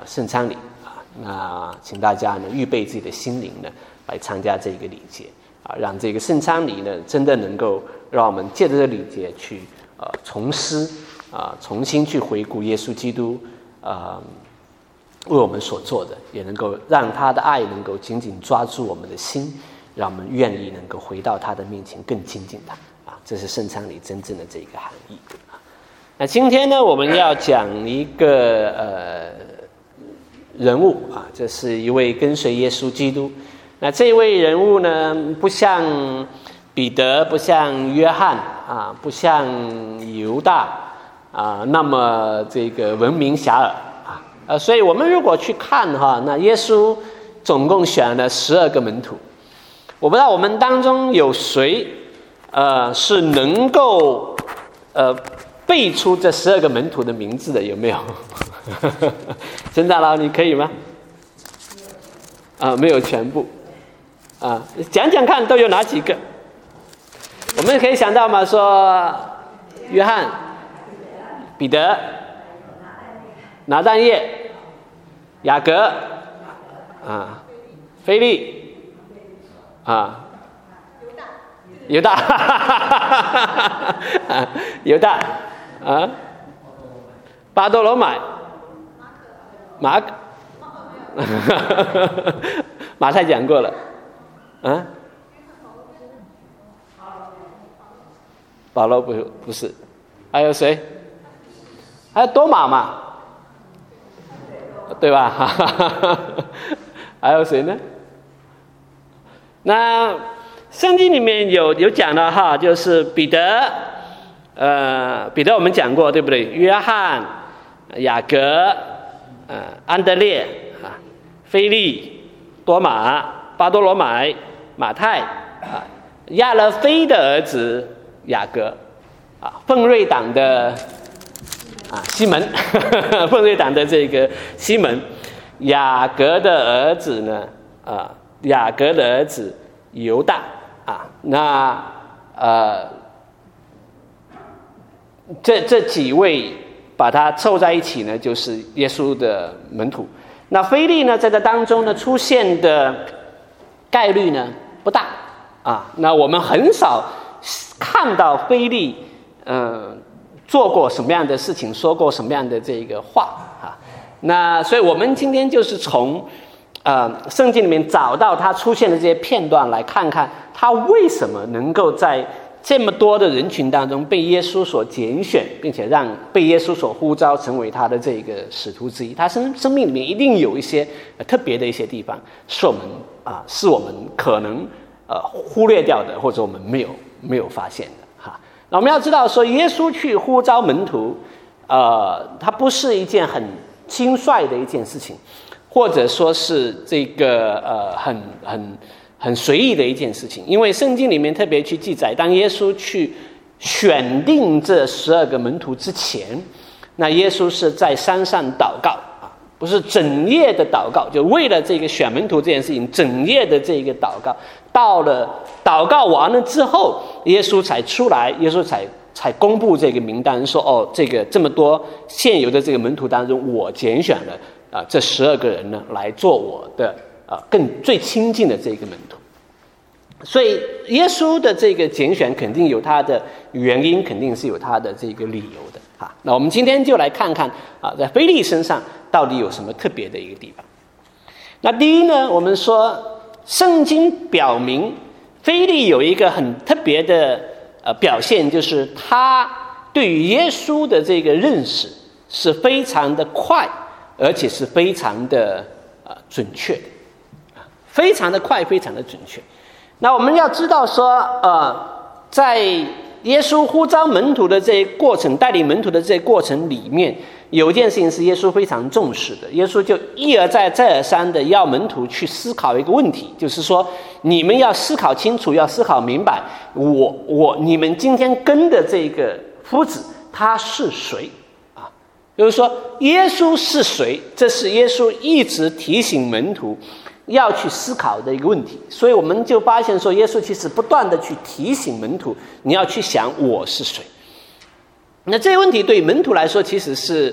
圣餐礼那请大家呢预备自己的心灵呢来参加这个礼节让这个圣餐礼呢真的能够让我们借着这个礼节去重思重新去回顾耶稣基督为我们所做的，也能够让他的爱能够紧紧抓住我们的心，让我们愿意能够回到他的面前更亲近他这是圣餐礼真正的这个含义那今天呢我们要讲一个人物这是一位跟随耶稣基督。那这位人物呢，不像彼得，不像约翰不像犹大那么这个闻名遐迩所以我们如果去看那耶稣总共选了12个门徒。我不知道我们当中有谁是能够背出这12个门徒的名字的，有没有？陈大佬，你可以吗？没有全部讲讲看都有哪几个？我们可以想到吗？说约翰、彼得、拿但业、雅各腓利犹大犹大巴多罗买马可马太讲过了保罗不是，还有谁？还有多马嘛，对吧？还有谁呢？那圣经里面有讲的就是彼得我们讲过对不对？约翰、雅各、安德烈腓利、多马、巴多罗买、马太亚勒腓的儿子雅各奋锐党的西门奋锐党的这个西门，雅各的儿子呢雅各的儿子犹大那这几位把它凑在一起呢，就是耶稣的门徒。那腓利呢，在这当中呢出现的概率呢不大那我们很少看到腓利做过什么样的事情，说过什么样的这个话那所以我们今天就是从圣经里面找到他出现的这些片段，来看看他为什么能够在这么多的人群当中被耶稣所拣选，并且让被耶稣所呼召成为他的这个使徒之一。他生命里面一定有一些特别的一些地方，是我们可能忽略掉的，或者我们没有发现的那我们要知道说，耶稣去呼召门徒它不是一件很轻率的一件事情，或者说是这个很随意的一件事情。因为圣经里面特别去记载，当耶稣去选定这12个门徒之前，那耶稣是在山上祷告不是整夜的祷告，就为了这个选门徒这件事情整夜的这个祷告。到了祷告完了之后，耶稣才出来，耶稣才公布这个名单，说这个这么多现有的这个门徒当中，我拣选了这12个人呢来做我的最亲近的这个门徒。所以耶稣的这个拣选肯定有他的原因，肯定是有他的这个理由的那我们今天就来看看在腓利身上到底有什么特别的一个地方。那第一呢，我们说圣经表明腓利有一个很特别的表现，就是他对于耶稣的这个认识是非常的快，而且是非常的准确的非常的快，非常的准确。那我们要知道说在耶稣呼召门徒的这一过程，带领门徒的这一过程里面，有一件事情是耶稣非常重视的。耶稣就一而再再而三的要门徒去思考一个问题，就是说你们要思考清楚，要思考明白，你们今天跟的这个夫子他是谁就是说耶稣是谁，这是耶稣一直提醒门徒要去思考的一个问题。所以我们就发现说，耶稣其实不断的去提醒门徒，你要去想我是谁。那这个问题对门徒来说其实是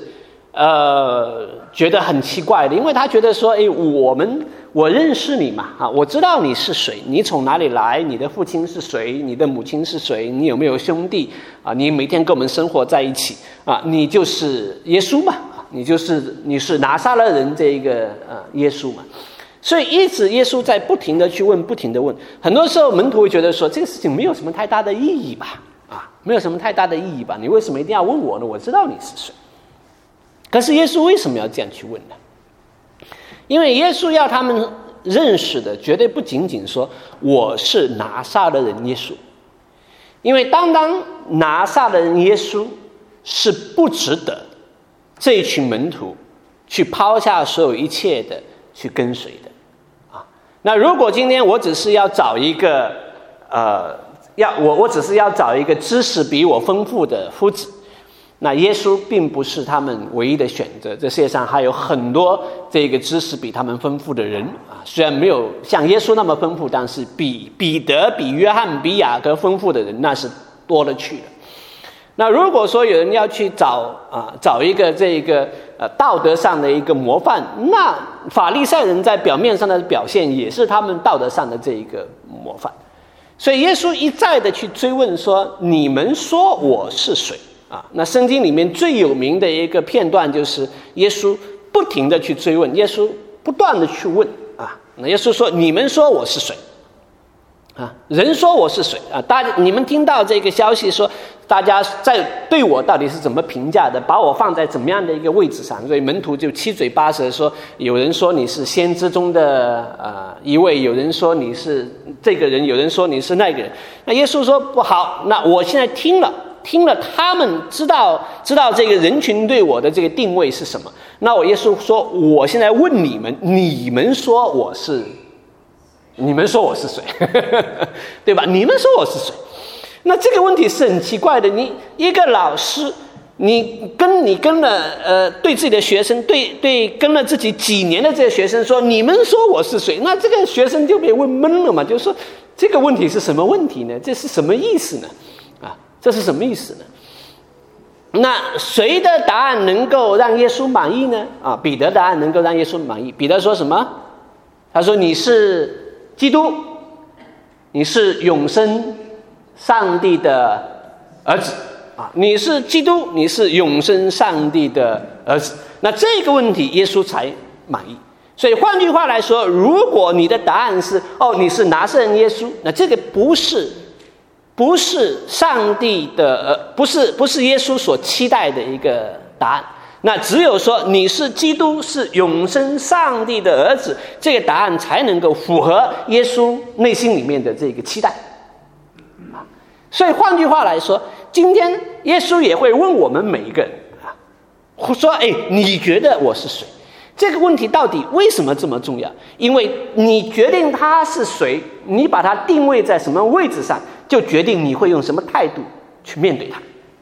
觉得很奇怪的，因为他觉得说，我认识你嘛，我知道你是谁，你从哪里来，你的父亲是谁，你的母亲是谁，你有没有兄弟啊？你每天跟我们生活在一起啊？你就是耶稣嘛，你是拿撒勒人这个耶稣嘛。所以一直耶稣在不停的去问，不停的问。很多时候门徒会觉得说，这个事情没有什么太大的意义吧，没有什么太大的意义吧？你为什么一定要问我呢？我知道你是谁。可是耶稣为什么要这样去问呢？因为耶稣要他们认识的绝对不仅仅说我是拿撒勒人耶稣，因为单单拿撒勒人耶稣是不值得这一群门徒去抛下所有一切的去跟随的那如果今天我只是要找一个我只是要找一个知识比我丰富的夫子，那耶稣并不是他们唯一的选择，这世界上还有很多这个知识比他们丰富的人虽然没有像耶稣那么丰富，但是比彼得、比约翰、比雅各丰富的人那是多了去了。那如果说有人要去找一个这个道德上的一个模范，那法利赛人在表面上的表现也是他们道德上的这一个模范。所以耶稣一再的去追问说，你们说我是谁那圣经里面最有名的一个片段就是耶稣不停的去追问，耶稣不断的去问那耶稣说，你们说我是谁人说我是谁你们听到这个消息说，大家在对我到底是怎么评价的，把我放在怎么样的一个位置上，所以门徒就七嘴八舌说，有人说你是先知中的一位，有人说你是这个人，有人说你是那个人。那耶稣说不好，那我现在听了他们知道这个人群对我的这个定位是什么，那我耶稣说，我现在问你们说我是谁对吧？你们说我是谁？那这个问题是很奇怪的。你一个老师，你跟了对自己的学生，对跟了自己几年的这些学生说，你们说我是谁？那这个学生就被问懵了嘛，就是说这个问题是什么问题呢？这是什么意思呢？这是什么意思呢？那谁的答案能够让耶稣满意呢？彼得答案能够让耶稣满意。彼得说什么？他说，你是基督，你是永生上帝的儿子你是基督，你是永生上帝的儿子。那这个问题耶稣才满意。所以换句话来说，如果你的答案是你是拿撒勒人耶稣，那这个不是上帝的不是耶稣所期待的一个答案。那只有说你是基督，是永生上帝的儿子，这个答案才能够符合耶稣内心里面的这个期待所以换句话来说，今天耶稣也会问我们每一个人说你觉得我是谁？这个问题到底为什么这么重要？因为你决定他是谁，你把他定位在什么位置上，就决定你会用什么态度去面对他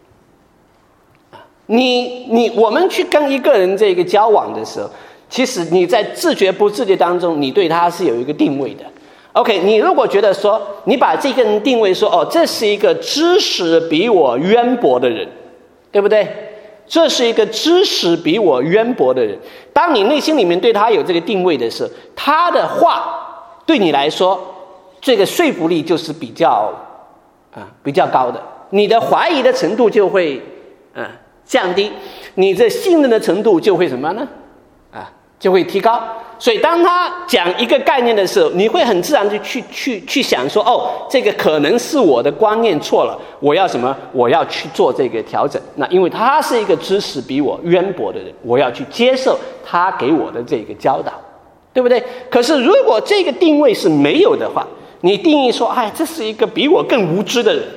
我们去跟一个人这个交往的时候，其实你在自觉不自觉当中，你对他是有一个定位的。OK， 你如果觉得说你把这个人定位说这是一个知识比我渊博的人，对不对？这是一个知识比我渊博的人，当你内心里面对他有这个定位的时候，他的话对你来说这个说服力就是比较高的，你的怀疑的程度就会降低，你的信任的程度就会什么呢？就会提高。所以当他讲一个概念的时候，你会很自然的去想说这个可能是我的观念错了，我要什么？我要去做这个调整。那因为他是一个知识比我渊博的人，我要去接受他给我的这个教导，对不对？可是如果这个定位是没有的话，你定义说这是一个比我更无知的人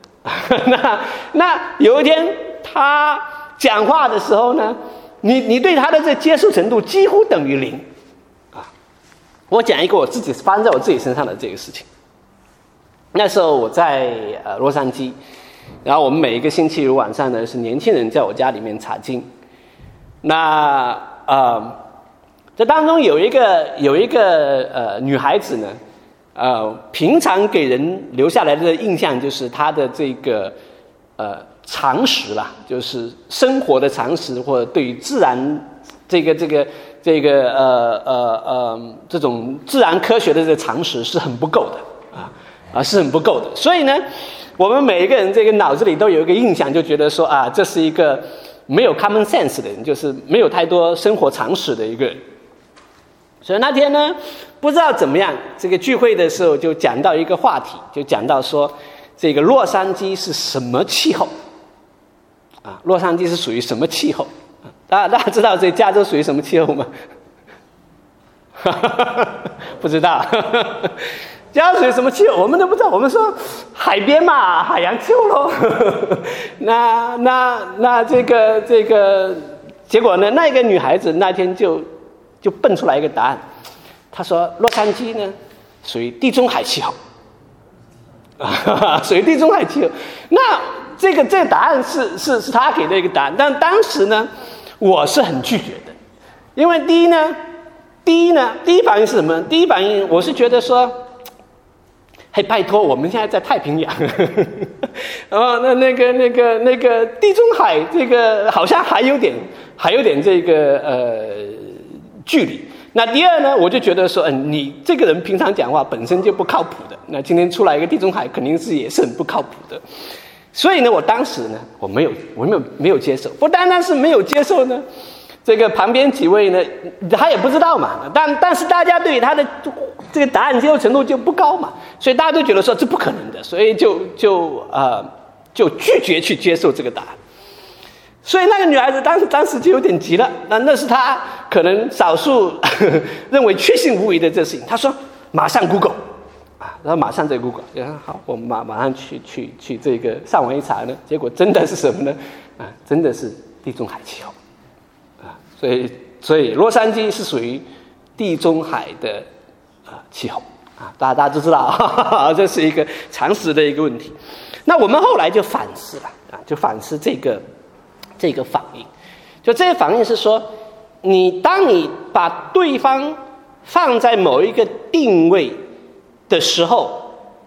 那有一天他讲话的时候呢，你对他的这接受程度几乎等于零我讲一个发生在我自己身上的这个事情。那时候我在洛杉矶，然后我们每一个星期五晚上呢是年轻人在我家里面查经。那这当中有一个女孩子呢，平常给人留下来的印象就是她的这个常识啦，就是生活的常识，或者对于自然这种自然科学的这个常识是很不够的是很不够的。所以呢，我们每一个人这个脑子里都有一个印象，就觉得说这是一个没有 common sense 的人，就是没有太多生活常识的一个人。所以那天呢，不知道怎么样，这个聚会的时候就讲到一个话题，就讲到说这个洛杉矶是什么气候洛杉矶是属于什么气候大家知道这加州属于什么气候吗？不知道。加州属于什么气候我们都不知道，我们说海边嘛，海洋气候咯。那这个结果呢，那个女孩子那天就蹦出来一个答案，她说洛杉矶呢属于地中海气候。属于地中海气候。那这个答案是他给的一个答案，但当时呢我是很拒绝的。因为第一反应是什么？第一反应我是觉得说，嘿，拜托，我们现在在太平洋。那个地中海这个好像还有点这个距离。那第二呢，我就觉得说，你这个人平常讲话本身就不靠谱的，那今天出来一个地中海，肯定是也是很不靠谱的。所以呢，我当时呢，我没有接受。不单单是没有接受呢，这个旁边几位呢，他也不知道嘛，但是大家对于他的这个答案接受程度就不高嘛，所以大家都觉得说这不可能的，所以就拒绝去接受这个答案。所以那个女孩子当时就有点急了，那是她可能少数认为确信无疑的这事情。她说马上 Google 然后马上在 Google， 好，我们马上去这个上网一查呢，结果真的是什么呢？真的是地中海气候所以洛杉矶是属于地中海的气候大家都知道这是一个常识的一个问题。那我们后来就反思了就反思这个反应，就这个反应是说，当你把对方放在某一个定位的时候，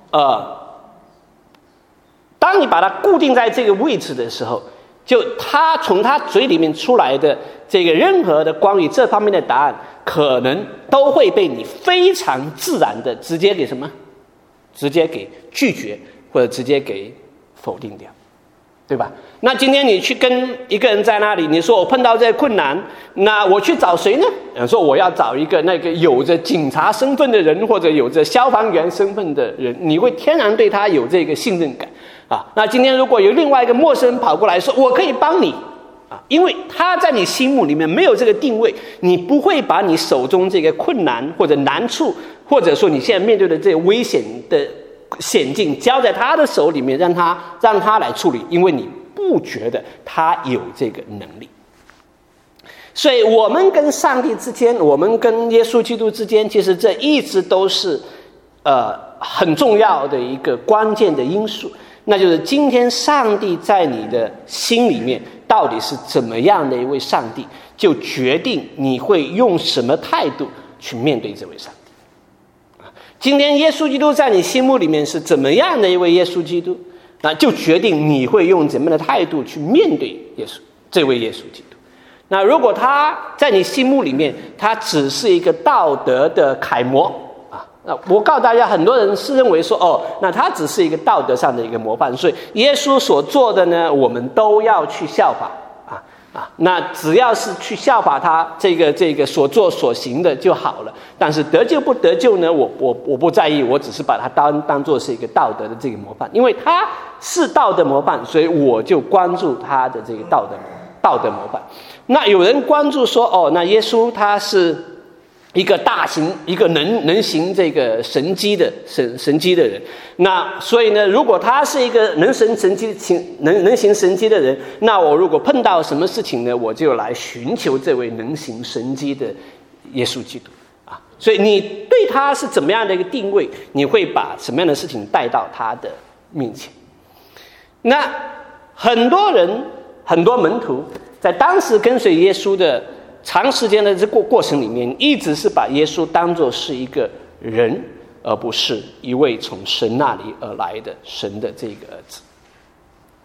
当你把它固定在这个位置的时候，就他从他嘴里面出来的这个任何的关于这方面的答案，可能都会被你非常自然的直接给什么？直接给拒绝，或者直接给否定掉，对吧？那今天你去跟一个人在那里，你说我碰到这个困难，那我去找谁呢？说我要找一个那个有着警察身份的人，或者有着消防员身份的人，你会天然对他有这个信任感那今天如果有另外一个陌生人跑过来说我可以帮你因为他在你心目里面没有这个定位，你不会把你手中这个困难或者难处，或者说你现在面对的这个危险的险境交在他的手里面，让他来处理，因为你不觉得他有这个能力。所以我们跟上帝之间，我们跟耶稣基督之间，其实这一直都是很重要的一个关键的因素，那就是今天上帝在你的心里面到底是怎么样的一位上帝，就决定你会用什么态度去面对这位上帝。今天耶稣基督在你心目里面是怎么样的一位耶稣基督，那就决定你会用怎么样的态度去面对这位耶稣基督。那如果他在你心目里面，他只是一个道德的楷模那我告诉大家，很多人是认为说那他只是一个道德上的一个模范，所以耶稣所做的呢，我们都要去效法那只要是去效法他这个所做所行的就好了。但是得救不得救呢，我不在意，我只是把它当作是一个道德的这个模范，因为他是道德模范，所以我就关注他的这个道德模范。那有人关注说那耶稣他是一个一个能行这个神迹的人，那所以呢，如果他是一个能行神迹的人，那我如果碰到什么事情呢，我就来寻求这位能行神迹的耶稣基督所以你对他是怎么样的一个定位，你会把什么样的事情带到他的面前。那很多人很多门徒在当时跟随耶稣的长时间的这过程里面，一直是把耶稣当作是一个人，而不是一位从神那里而来的神的这个儿子。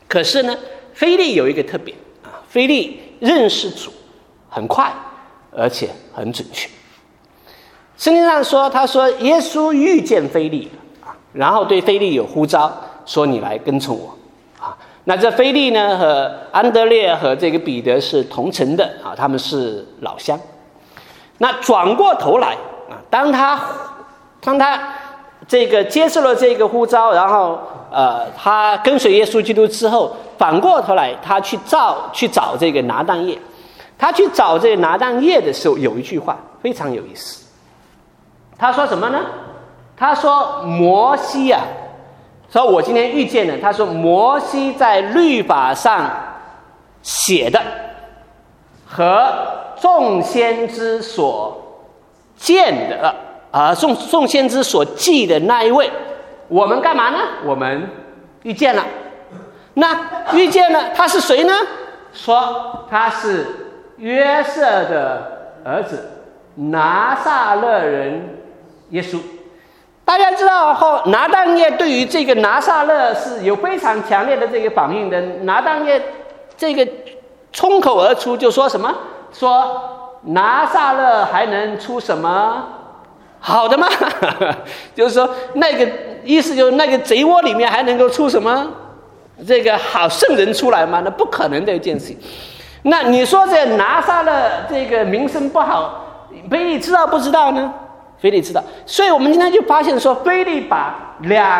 可是呢，腓利有一个特点啊，腓利认识主很快，而且很准确。圣经上说，他说耶稣遇见腓利啊，然后对腓利有呼召，说你来跟从我啊。那这腓利呢和安德烈和这个彼得是同城的啊，他们是老乡。那转过头来啊，当他这个接受了这个呼召，然后他跟随耶稣基督之后，反过头来他去找这个拿但业。他去找这个拿但业的时候，有一句话非常有意思。他说什么呢？他说摩西啊，说我今天遇见了。他说摩西在律法上写的和众先知所见的众先知所记的那一位，我们干嘛呢？我们遇见了。那遇见了，他是谁呢？说他是约瑟的儿子，拿撒勒人耶稣。大家知道后，拿但业对于这个拿撒勒是有非常强烈的这个反应的。拿但业这个冲口而出就说什么？说拿撒勒还能出什么好的吗？就是说那个意思，就是那个贼窝里面还能够出什么这个好圣人出来吗？那不可能的一件事情。那你说这拿撒勒这个名声不好，腓利知道不知道呢？腓利知道。所以我们今天就发现说，腓利把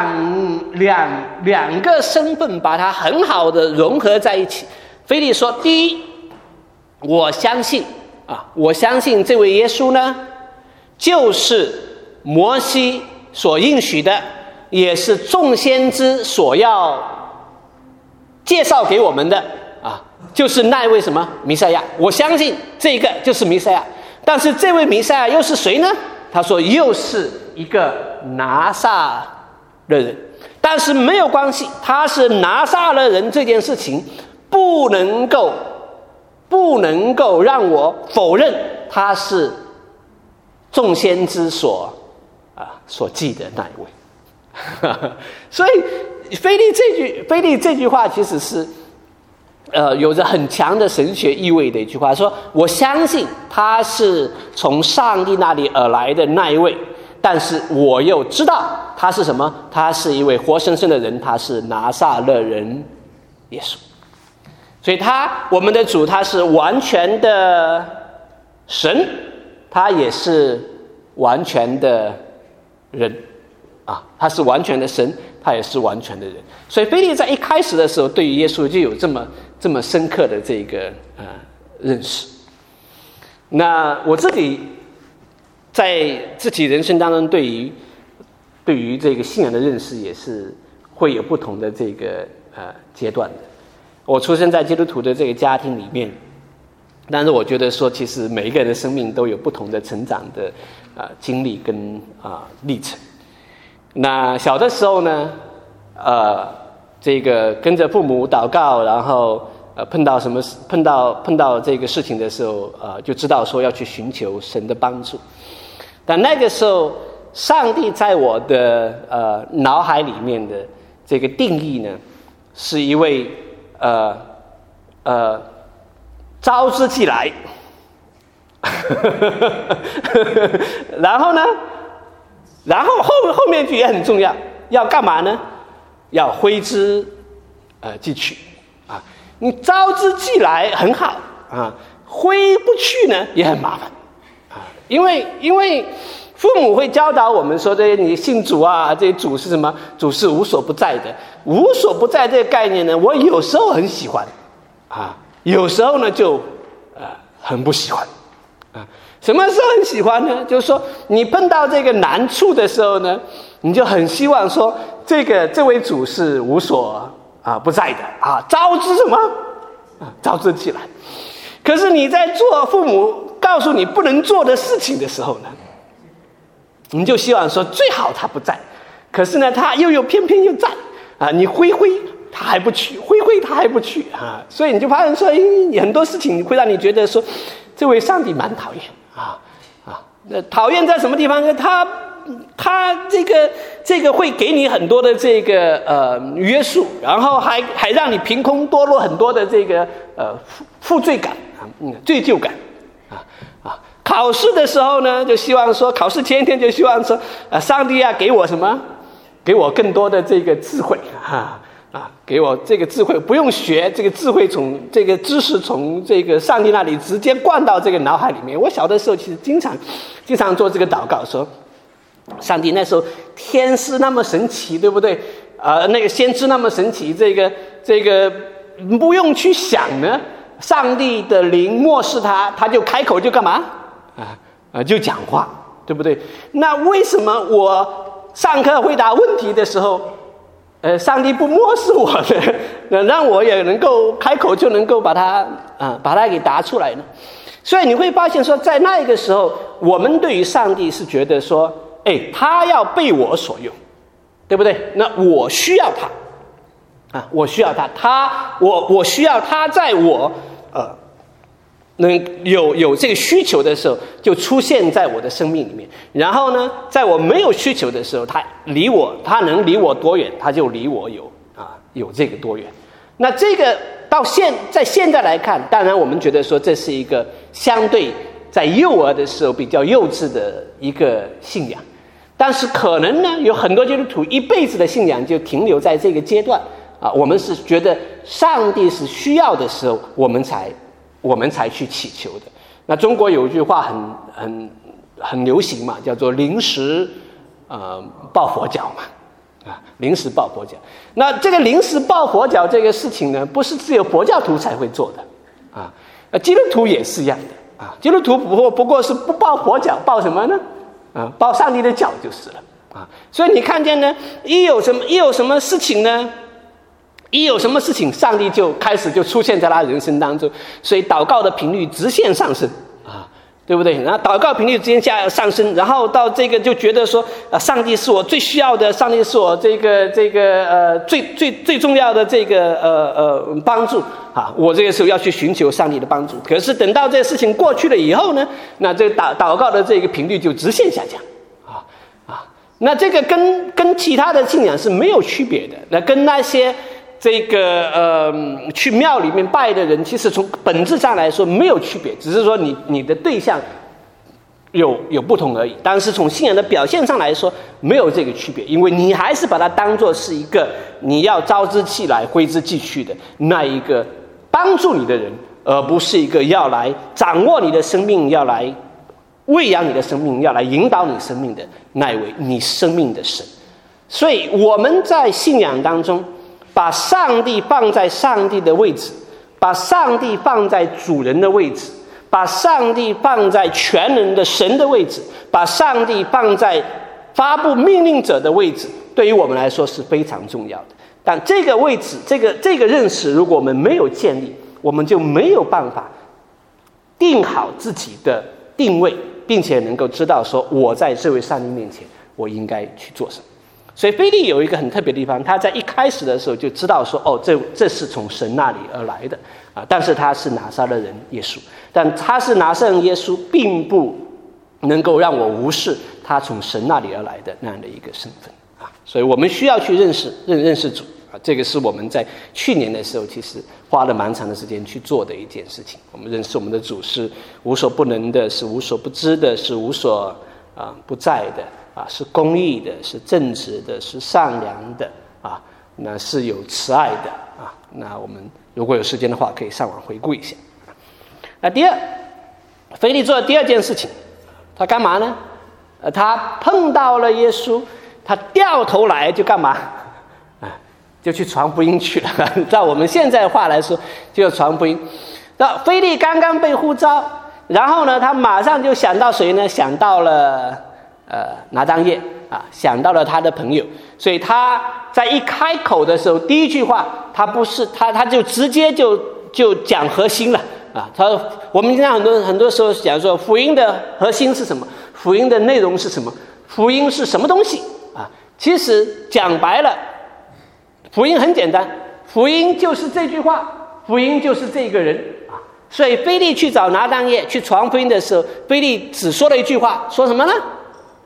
两个身份把它很好的融合在一起。腓利说，第一，我相信这位耶稣呢，就是摩西所应许的，也是众先知所要介绍给我们的啊，就是那一位什么弥赛亚。我相信这个就是弥赛亚。但是这位弥赛亚又是谁呢？他说又是一个拿撒勒人。但是没有关系，他是拿撒勒人这件事情不能够让我否认他是众先知所记的那一位。所以腓利这句话其实是有着很强的神学意味的一句话，说我相信他是从上帝那里而来的那一位，但是我又知道他是什么？他是一位活生生的人，他是拿撒勒人耶稣。所以我们的主他是完全的神，他也是完全的人啊，他是完全的神，他也是完全的人。所以腓利在一开始的时候对于耶稣就有这么深刻的这个认识。那我自己在自己人生当中对于这个信仰的认识也是会有不同的这个阶段的。我出生在基督徒的这个家庭里面，但是我觉得说其实每一个人的生命都有不同的成长的经历跟历程。那小的时候呢这个跟着父母祷告，然后碰到这个事情的时候就知道说要去寻求神的帮助。但那个时候上帝在我的脑海里面的这个定义呢，是一位招之即来然后后面一句也很重要，要干嘛呢？要挥之即去啊！你招之即来很好啊，挥不去呢也很麻烦啊，因为父母会教导我们说，这些你信主啊，这些主是什么？主是无所不在的。无所不在这个概念呢，我有时候很喜欢啊，有时候呢就很不喜欢啊。什么时候很喜欢呢？就是说你碰到这个难处的时候呢，你就很希望说这位主是无所不在的啊，招之什么招之即来。可是你在做父母告诉你不能做的事情的时候呢，你就希望说最好他不在，可是呢他又偏偏又在啊，你挥他还不去，挥他还不去啊，所以你就发现说很多事情会让你觉得说这位上帝蛮讨厌讨厌在什么地方呢？他这个会给你很多的这个约束，然后还让你凭空多落很多的这个负罪感罪疚感考试的时候呢，就希望说考试前一天就希望说上帝啊给我什么，给我更多的这个智慧给我这个智慧，不用学这个智慧，从这个知识从这个上帝那里直接灌到这个脑海里面。我小的时候其实经常做这个祷告，说上帝，那时候天是那么神奇，对不对？那个先知那么神奇，这个不用去想呢，上帝的灵漠视他就开口就干嘛就讲话，对不对？那为什么我上课回答问题的时候上帝不漠视我呢？让我也能够开口就能够把它给答出来呢？所以你会发现说，在那个时候，我们对于上帝是觉得说，他要被我所用，对不对？那我需要他我需要他，我需要他在我能有这个需求的时候，就出现在我的生命里面。然后呢，在我没有需求的时候，他能离我多远，他就离我有这个多远。那这个在现在来看，当然我们觉得说这是一个相对在幼儿的时候比较幼稚的一个信仰，但是可能呢，有很多基督徒一辈子的信仰就停留在这个阶段我们是觉得上帝是需要的时候，我们才去祈求的。那中国有一句话很流行嘛，叫做临时抱佛脚嘛临时抱佛脚。那这个临时抱佛脚这个事情呢，不是只有佛教徒才会做的基督徒也是一样的基督徒不过是不抱佛脚，抱什么呢抱上帝的脚就是了所以你看见呢，一有什么事情呢，一有什么事情，上帝就开始就出现在他人生当中，所以祷告的频率直线上升对不对？然后祷告频率直线上升，然后到这个就觉得说上帝是我最需要的，上帝是我这个最重要的这个帮助我这个时候要去寻求上帝的帮助。可是等到这个事情过去了以后呢，那这个祷告的这个频率就直线下降那这个跟其他的信仰是没有区别的。那跟那些这个去庙里面拜的人，其实从本质上来说没有区别，只是说你的对象有不同而已。但是从信仰的表现上来说没有这个区别，因为你还是把它当作是一个你要招之气来挥之即去的那一个帮助你的人，而不是一个要来掌握你的生命，要来喂养你的生命，要来引导你生命的那一位你生命的神。所以我们在信仰当中把上帝放在上帝的位置，把上帝放在主人的位置，把上帝放在全能的神的位置，把上帝放在发布命令者的位置，对于我们来说是非常重要的。但这个位置这个认识如果我们没有建立，我们就没有办法定好自己的定位，并且能够知道说我在这位上帝面前我应该去做什么。所以腓利有一个很特别的地方，他在一开始的时候就知道说这是从神那里而来的但是他是拿撒勒人耶稣，但他是拿撒勒人耶稣并不能够让我无视他从神那里而来的那样的一个身份所以我们需要去认识主这个是我们在去年的时候其实花了蛮长的时间去做的一件事情。我们认识我们的主是无所不能的，是无所不知的，是无所不在的是公义的，是正直的，是善良的那是有慈爱的那我们如果有时间的话可以上网回顾一下。那第二，腓利做的第二件事情，他干嘛呢？他碰到了耶稣，他掉头来就干嘛就去传福音去了照我们现在的话来说就传福音。那腓利刚刚被呼召，然后呢他马上就想到谁呢？想到了拿当业想到了他的朋友，所以他在一开口的时候第一句话他就直接就讲核心了我们经常很多时候讲说福音的核心是什么，福音的内容是什么，福音是什么东西其实讲白了福音很简单，福音就是这句话，福音就是这个人所以腓利去找拿当业去传福音的时候，腓利只说了一句话，说什么呢？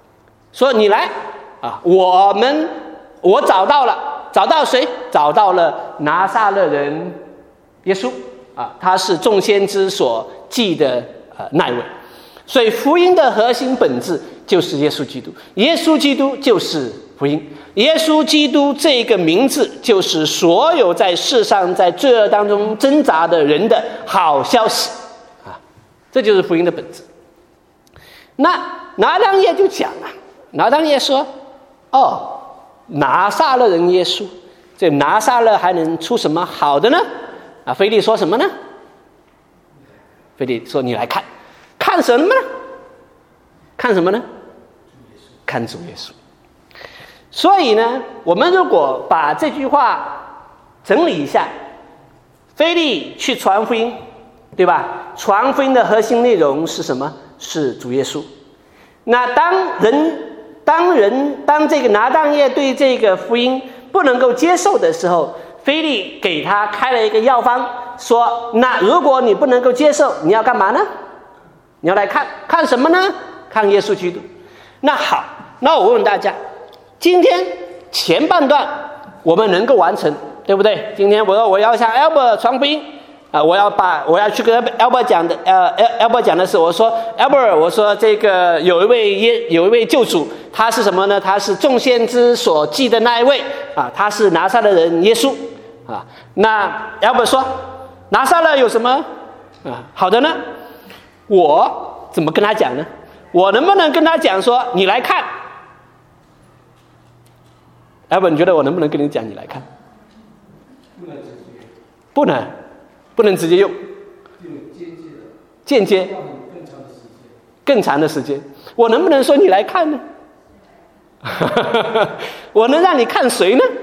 说你来啊，我找到了，找到谁？找到了拿撒勒人耶稣啊，他是众先知所记的那一位。所以福音的核心本质就是耶稣基督，耶稣基督就是福音，耶稣基督这个名字就是所有在世上在罪恶当中挣扎的人的好消息啊，这就是福音的本质。那拿当业就讲了，拿当业说：“哦，拿撒勒人耶稣，这拿撒勒还能出什么好的呢？”啊，腓利说什么呢？腓利说：“你来看，看什么呢？看什么呢？看主耶稣。”所以呢，我们如果把这句话整理一下，腓利去传福音，对吧？传福音的核心内容是什么？是主耶稣。那当这个拿当业对这个福音不能够接受的时候，腓利给他开了一个药方，说：那如果你不能够接受，你要干嘛呢？你要来看什么呢？看耶稣基督。那好，那我问大家，今天前半段我们能够完成，对不对？今天我要向 Albert 传福音啊，我要去跟 Albert 讲的Albert 讲的是，我说 Albert， 我说这个有一位救主，他是什么呢？他是众先知所记的那一位啊，他是拿撒勒人耶稣啊。那 Albert 说，拿撒勒有什么啊好的呢？我怎么跟他讲呢？我能不能跟他讲说，你来看？Albert， 你觉得我能不能跟你讲你来看？不能直接用，间接更长的时间。我能不能说你来看呢？我能让你看谁呢？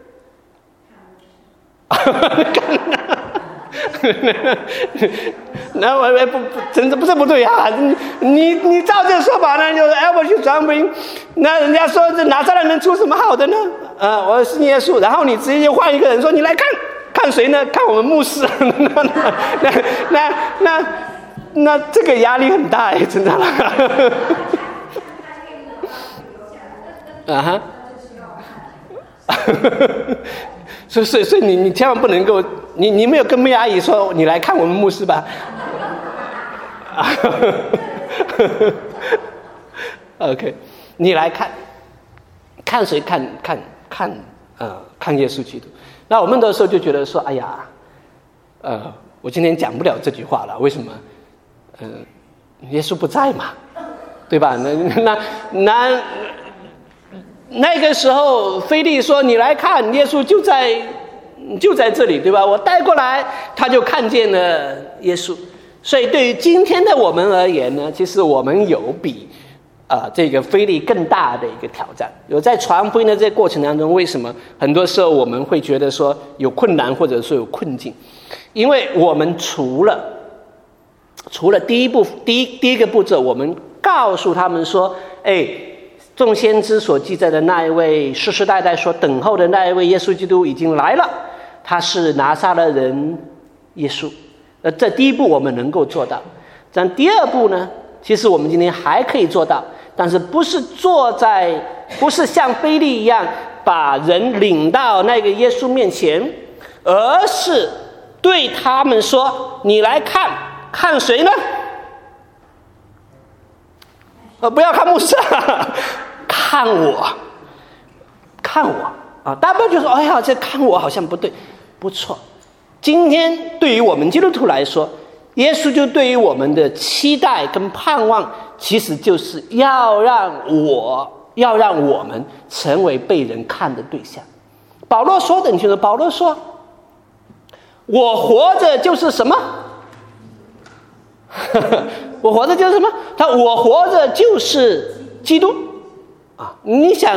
那我不是不对啊！你照这个说法呢，就是 Albert 去传福音，那人家说这拿撒勒能出什么好的呢？我是耶稣，然后你直接就换一个人说你来看谁呢？看我们牧师。那这个压力很大哎，真的啦。啊哈。所以你千万不能够，你没有跟妹阿姨说你来看我们牧师吧？OK， 你来看谁？看耶稣基督。那我们的时候就觉得说，哎呀，我今天讲不了这句话了，为什么？耶稣不在嘛，对吧？那个时候，腓利说：“你来看，耶稣就在这里，对吧？”我带过来，他就看见了耶稣。所以，对于今天的我们而言呢，其实我们有比这个腓利更大的一个挑战。有在传福音的这个过程当中，为什么很多时候我们会觉得说有困难，或者说有困境？因为我们除了第一个步骤，我们告诉他们说：“哎。”众先知所记载的那一位世世代代所等候的那一位耶稣基督已经来了，他是拿撒勒人耶稣。这第一步我们能够做到，但第二步呢，其实我们今天还可以做到，但是不是像腓利一样把人领到那个耶稣面前，而是对他们说：“你来看谁呢？不要看牧师啊，看我啊！大部分就说：“哎呀，这看我好像不对。”不错，今天对于我们基督徒来说，耶稣就对于我们的期待跟盼望，其实就是要让我们成为被人看的对象。保罗说的，你觉得？保罗说：“我活着就是什么？”我活着就是什么？我活着就是基督啊！你想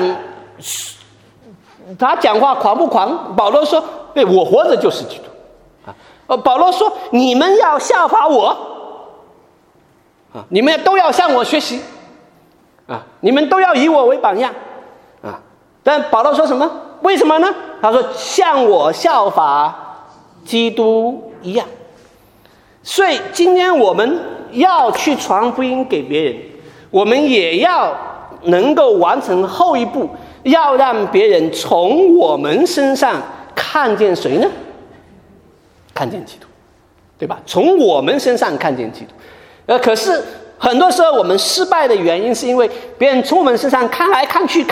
他讲话狂不狂？保罗说：“对，我活着就是基督啊！”保罗说：“你们要效法我啊！你们都要向我学习啊！你们都要以我为榜样啊！”但保罗说什么？为什么呢？他说：“像我效法基督一样。”所以今天我们要去传福音给别人，我们也要能够完成后一步，要让别人从我们身上看见谁呢？看见基督，对吧？从我们身上看见基督。可是很多时候我们失败的原因是因为别人从我们身上看来看去，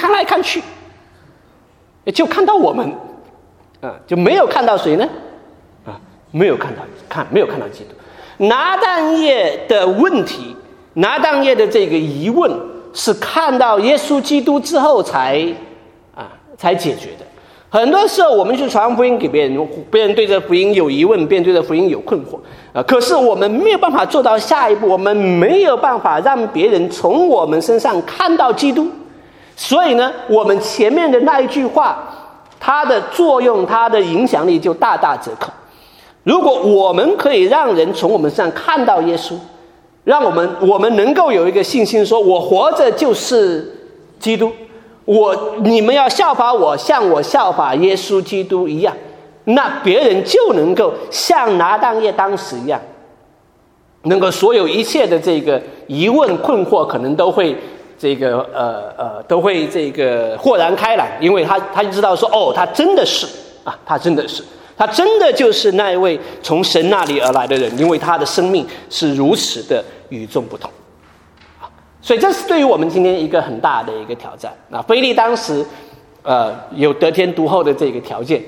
就看到我们，就没有看到谁呢？没有看到基督。拿但业的问题，拿但业的这个疑问，是看到耶稣基督之后才解决的。很多时候我们去传福音给别人，别人对这福音有疑问，别人对这福音有困惑，可是我们没有办法做到下一步，我们没有办法让别人从我们身上看到基督。所以呢，我们前面的那一句话，它的作用，它的影响力就大打折扣。如果我们可以让人从我们身上看到耶稣，让我们能够有一个信心，说我活着就是基督，你们要效法我，像我效法耶稣基督一样，那别人就能够像拿但业当时一样，能够所有一切的这个疑问困惑，可能都会豁然开朗，因为他就知道说，他真的是他真的就是那一位从神那里而来的人，因为他的生命是如此的与众不同。所以这是对于我们今天一个很大的一个挑战。腓利当时有得天独厚的这个条件，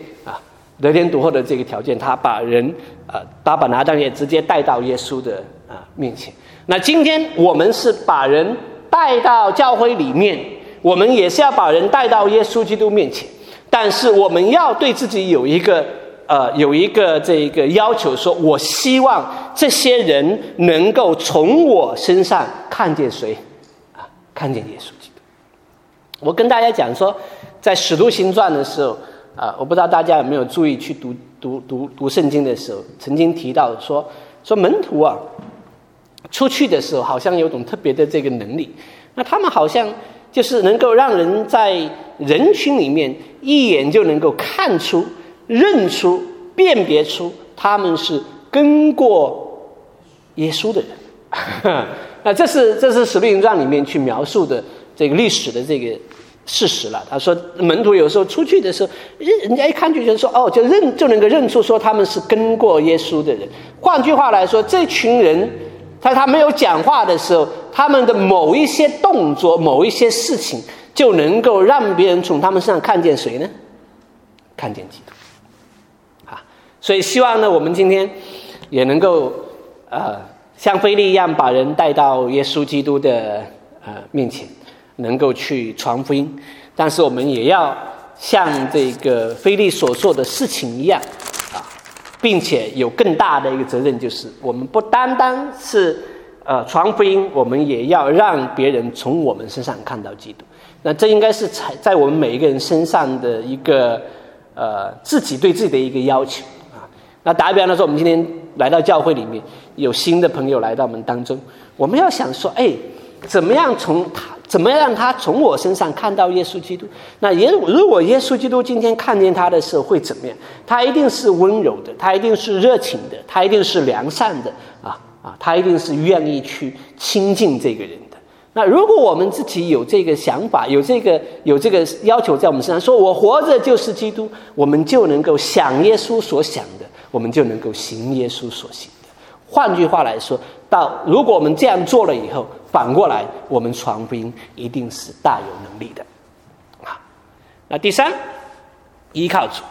他把拿但业直接带到耶稣的面前。那今天我们是把人带到教会里面，我们也是要把人带到耶稣基督面前，但是我们要对自己有一个这个要求，说我希望这些人能够从我身上看见谁？看见耶稣基督。我跟大家讲说，在使徒行传的时候，我不知道大家有没有注意去读圣经的时候，曾经提到说门徒出去的时候好像有种特别的这个能力，那他们好像就是能够让人在人群里面一眼就能够看出、认出、辨别出他们是跟过耶稣的人。那这是使徒行传里面去描述的这个历史的这个事实了。他说门徒有时候出去的时候，人家一看就觉得说，就能够认出说他们是跟过耶稣的人。换句话来说，这群人在他没有讲话的时候，他们的某一些动作、某一些事情，就能够让别人从他们身上看见谁呢？看见基督。所以希望呢，我们今天也能够像腓利一样，把人带到耶稣基督的面前，能够去传福音。但是我们也要像这个腓利所做的事情一样并且有更大的一个责任，就是我们不单单是传福音，我们也要让别人从我们身上看到基督。那这应该是在我们每一个人身上的一个自己对自己的一个要求。那打比方来说，我们今天来到教会里面，有新的朋友来到我们当中，我们要想说，怎么样让他从我身上看到耶稣基督？那如果耶稣基督今天看见他的时候会怎么样？他一定是温柔的，他一定是热情的，他一定是良善的他一定是愿意去亲近这个人的。那如果我们自己有这个想法，有这个要求在我们身上，说我活着就是基督，我们就能够想耶稣所想的，我们就能够行耶稣所行的。换句话来说，如果我们这样做了以后，反过来我们传福音一定是大有能力的。那第三，依靠主。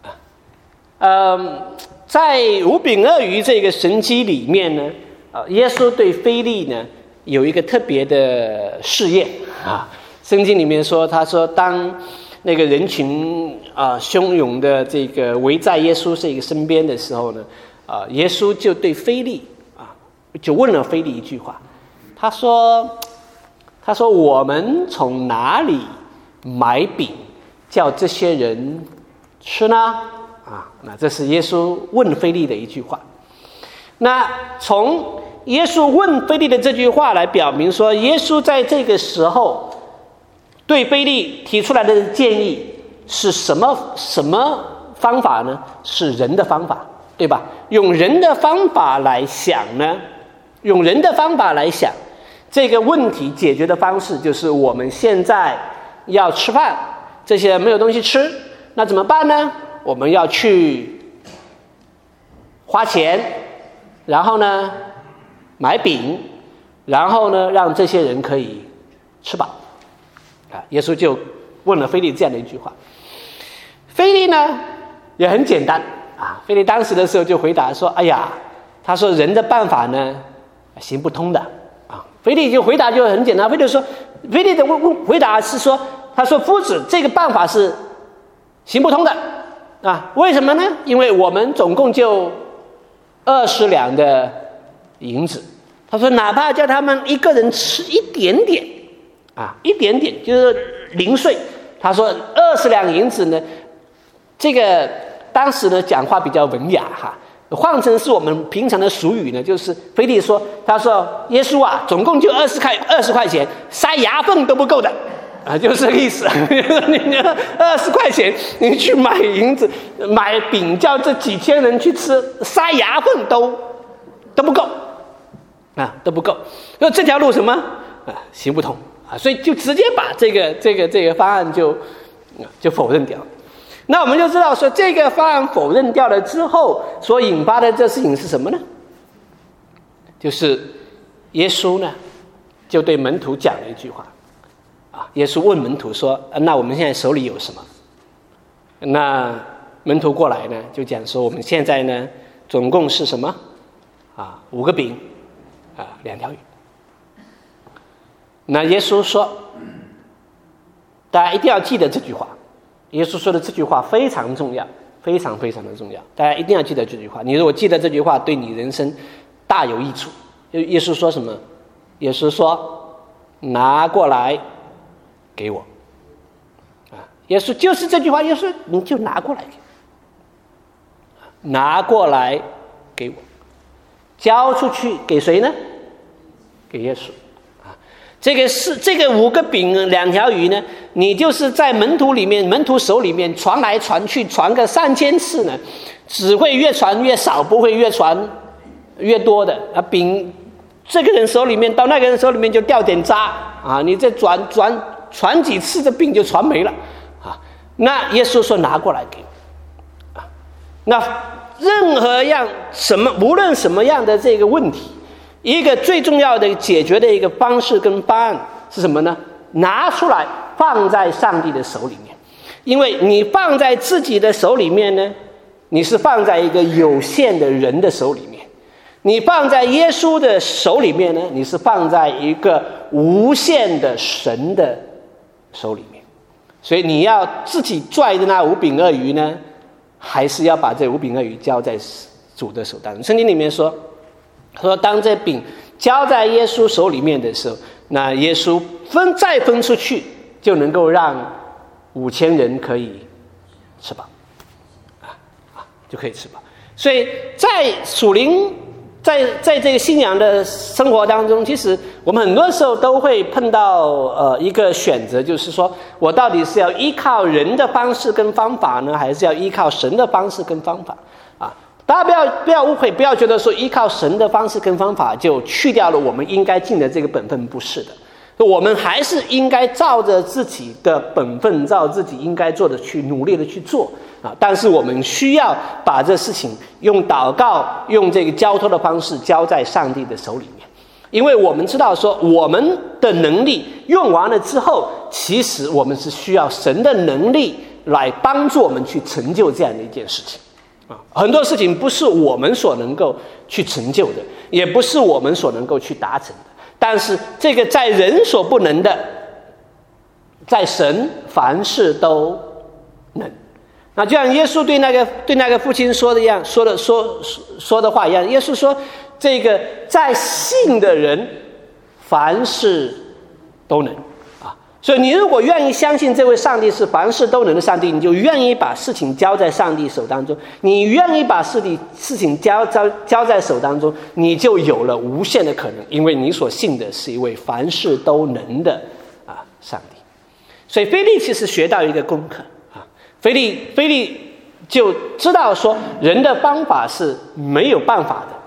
在五饼二鱼这个神迹里面呢，耶稣对腓利呢有一个特别的试验圣经里面说，他说当那个人群汹涌的这个围在耶稣这个身边的时候呢，耶稣就对腓利就问了腓利一句话，他说我们从哪里买饼叫这些人吃呢？那这是耶稣问腓利的一句话。那从耶稣问腓利的这句话来表明说，耶稣在这个时候对腓利提出来的建议是什么方法呢？是人的方法，对吧？用人的方法来想呢， 这个问题解决的方式就是我们现在要吃饭，这些没有东西吃，那怎么办呢？我们要去花钱，然后呢买饼，然后呢让这些人可以吃饱。耶稣就问了腓力这样的一句话。腓力呢也很简单啊，腓力当时的时候就回答说：“哎呀，他说人的办法呢行不通的啊。”腓力就回答就很简单，腓力的回答是说，他说：“夫子，这个办法是行不通的啊，为什么呢？因为我们总共就20两的银子。”他说：“哪怕叫他们一个人吃一点点啊，一点点就是零碎。”他说：“20两银子呢，这个当时呢讲话比较文雅哈，换成是我们平常的俗语呢，就是腓力说，他说耶稣啊，总共就20块钱，塞牙缝都不够的。”啊，就是这个意思。你20块钱，你去买银子、买饼，叫这几千人去吃，塞牙缝都不够，啊，都不够。所以这条路什么啊行不通啊，所以就直接把这个方案就否认掉。那我们就知道说，这个方案否认掉了之后，所引发的这事情是什么呢？就是耶稣呢，就对门徒讲了一句话。耶稣问门徒说：“那我们现在手里有什么？”那门徒过来呢，就讲说：“我们现在呢，总共是什么？5个饼，2条鱼。”那耶稣说，大家一定要记得这句话。耶稣说的这句话非常重要，非常非常的重要，大家一定要记得这句话。你如果记得这句话，对你人生大有益处。耶稣说什么？耶稣说：“拿过来。”给我耶稣就是这句话，耶稣你就拿过来给我，拿过来给我，交出去给谁呢？给耶稣这个5个饼2条鱼呢，你就是在门徒手里面传来传去，传个3000次呢，只会越传越少，不会越传越多的饼这个人手里面到那个人手里面就掉点渣啊，你这传几次这病就传没了啊！那耶稣说拿过来给我啊！那任何无论什么样的这个问题，一个最重要的解决的一个方式跟方案是什么呢？拿出来放在上帝的手里面，因为你放在自己的手里面呢，你是放在一个有限的人的手里面；你放在耶稣的手里面呢，你是放在一个无限的神的手里面。所以你要自己拽的那5饼2鱼呢，还是要把这5饼2鱼交在主的手当中。圣经里面说当这饼交在耶稣手里面的时候，那耶稣再分出去，就能够让5000人可以吃饱就可以吃饱。所以在属灵在这个信仰的生活当中，其实我们很多时候都会碰到一个选择，就是说我到底是要依靠人的方式跟方法呢，还是要依靠神的方式跟方法大家不要误会，不要觉得说依靠神的方式跟方法就去掉了我们应该尽的这个本分，不是的。我们还是应该照着自己的本分，照自己应该做的去努力的去做但是我们需要把这事情用祷告，用这个交托的方式交在上帝的手里面。因为我们知道说我们的能力用完了之后，其实我们是需要神的能力来帮助我们去成就这样的一件事情很多事情不是我们所能够去成就的，也不是我们所能够去达成的，但是这个在人所不能的，在神凡事都能。那就像耶稣对那个父亲说的一样，说的话一样，耶稣说这个在信的人凡事都能所以你如果愿意相信这位上帝是凡事都能的上帝，你就愿意把事情交在上帝手当中，你愿意把事情交在手当中，你就有了无限的可能，因为你所信的是一位凡事都能的上帝。所以腓力其实学到一个功课腓力就知道说人的方法是没有办法的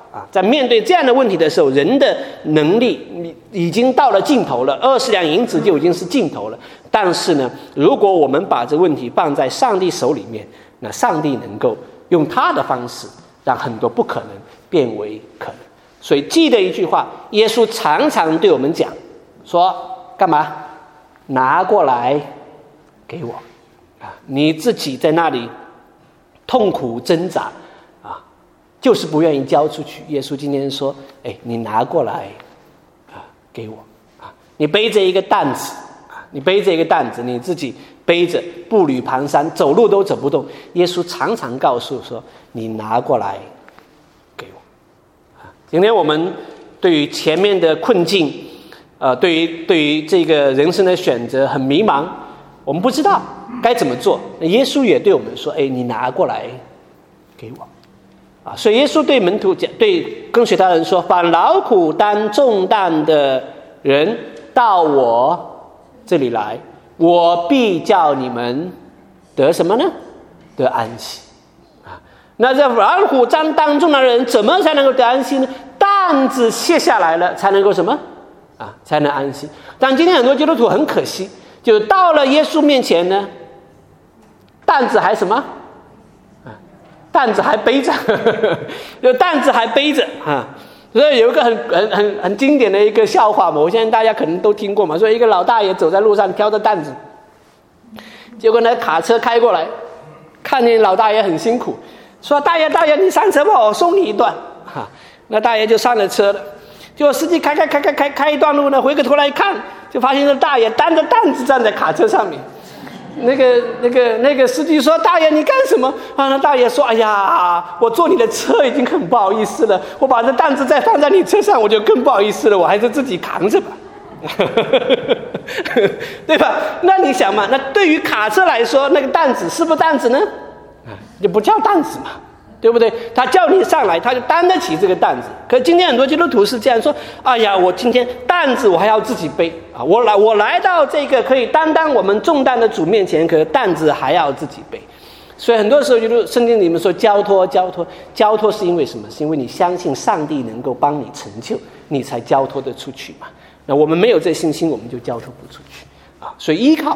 在面对这样的问题的时候，人的能力已经到了尽头了，20两银子就已经是尽头了。但是呢，如果我们把这问题放在上帝手里面，那上帝能够用他的方式让很多不可能变为可能。所以记得一句话，耶稣常常对我们讲说，干嘛？拿过来给我你自己在那里痛苦挣扎就是不愿意交出去。耶稣今天说，你拿过来给我你背着一个担子你背着一个担子，你自己背着步履蹒跚，走路都走不动。耶稣常常告诉说，你拿过来给我今天我们对于前面的困境对于这个人生的选择很迷茫，我们不知道该怎么做。耶稣也对我们说，你拿过来给我所以耶稣对门徒讲，对跟随他的人说，凡劳苦担重担的人到我这里来，我必叫你们得什么呢？得安息那这劳苦担重担的人怎么才能够得安息呢？担子卸下来了才能够什么才能安息。但今天很多基督徒很可惜，就到了耶稣面前呢，担子还什么担子还背着就担子还背着所以有一个很经典的一个笑话嘛，我相信大家可能都听过嘛，说一个老大爷走在路上挑着担子，结果呢卡车开过来，看见老大爷很辛苦，说大爷你上车吧，我送你一段那大爷就上了车了。结果司机开一段路呢，回过头来一看，就发现这大爷担着担子站在卡车上面。那个司机说，大爷你干什么那大爷说，哎呀，我坐你的车已经很不好意思了，我把这担子再放在你车上我就更不好意思了，我还是自己扛着吧对吧？那你想嘛，那对于卡车来说，那个担子是不是担子呢？就不叫担子嘛，对不对？他叫你上来，他就担得起这个担子。可是今天很多基督徒是这样说，哎呀，我今天担子我还要自己背我来到这个可以担当我们重担的主面前，可是担子还要自己背。所以很多时候就是圣经里面说交托是因为什么？是因为你相信上帝能够帮你成就，你才交托得出去嘛。那我们没有这信心，我们就交托不出去所以依靠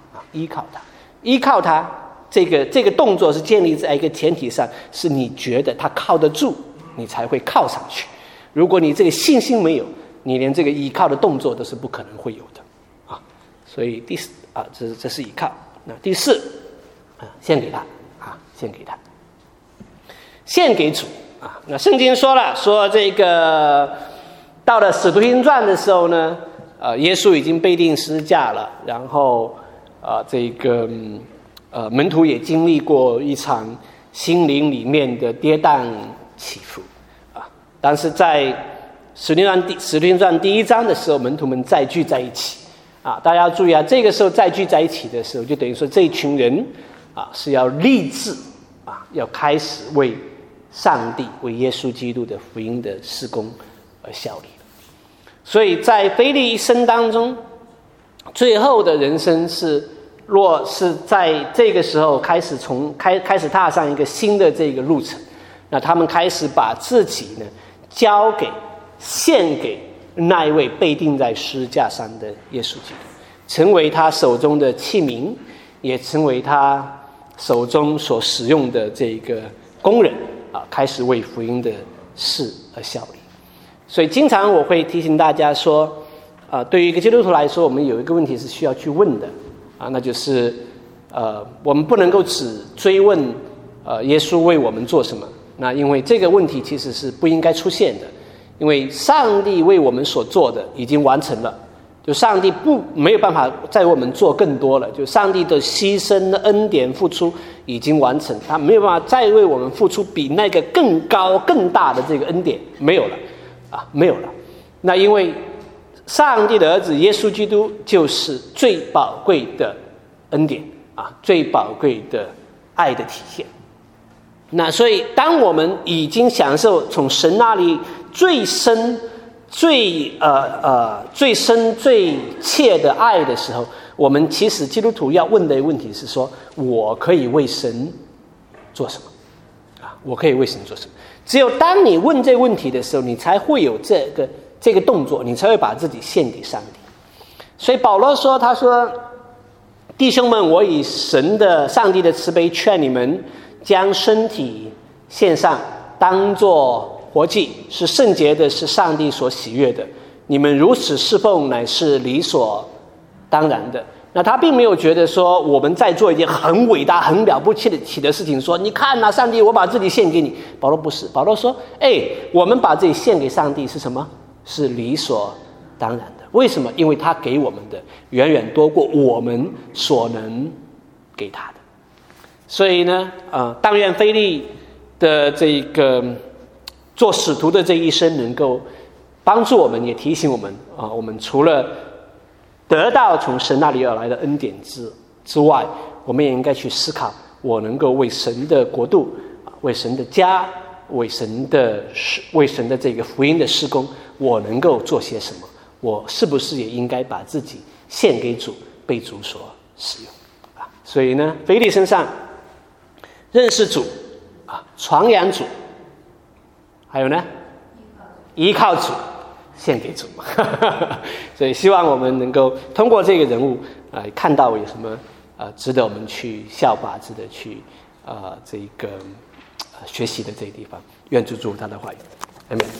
他这个动作是建立在一个前提上，是你觉得他靠得住，你才会靠上去。如果你这个信心没有，你连这个依靠的动作都是不可能会有的所以第四这是依靠。那第四献给他献给主那圣经说了，说这个到了使徒行传的时候呢耶稣已经被钉十字架了，然后这个门徒也经历过一场心灵里面的跌宕起伏但是在使徒行传第1章的时候，门徒们再聚在一起大家要注意这个时候再聚在一起的时候，就等于说这一群人是要立志要开始为上帝为耶稣基督的福音的事工而效力。所以在腓利一生当中，最后的人生若是在这个时候开始开始踏上一个新的这个路程，那他们开始把自己呢献给那一位被钉在十字架上的耶稣基督，成为他手中的器皿，也成为他手中所使用的这个工人开始为福音的事而效力。所以经常我会提醒大家说对于一个基督徒来说，我们有一个问题是需要去问的那就是我们不能够只追问耶稣为我们做什么，那因为这个问题其实是不应该出现的，因为上帝为我们所做的已经完成了，就上帝没有办法再为我们做更多了，就上帝的牺牲的恩典付出已经完成，他没有办法再为我们付出比那个更高更大的这个恩典没有了那因为上帝的儿子耶稣基督就是最宝贵的恩典最宝贵的爱的体现。那所以当我们已经享受从神那里最深最切的爱的时候，我们其实基督徒要问的问题是说，我可以为神做什么我可以为神做什么？只有当你问这个问题的时候，你才会有这个动作，你才会把自己献给上帝。所以保罗说，他说，弟兄们，我以上帝的慈悲劝你们，将身体献上，当作活祭，是圣洁的，是上帝所喜悦的。你们如此侍奉，乃是理所当然的。那他并没有觉得说我们在做一件很伟大、很了不起的事情，说你看啊，上帝，我把自己献给你。保罗不是，保罗说，我们把自己献给上帝是什么？是理所当然的。为什么？因为他给我们的远远多过我们所能给他的。所以呢，但愿腓利的这个做使徒的这一生能够帮助我们，也提醒我们我们除了得到从神那里而来的恩典之外，我们也应该去思考，我能够为神的国度、为神的家、为神的这个福音的事工，我能够做些什么？我是不是也应该把自己献给主，被主所使用所以呢，腓利身上认识主传扬主，还有呢，依靠主，献给主所以希望我们能够通过这个人物看到有什么值得我们去效法，值得去这个学习的这个地方。愿主祝福他的话语。Amen。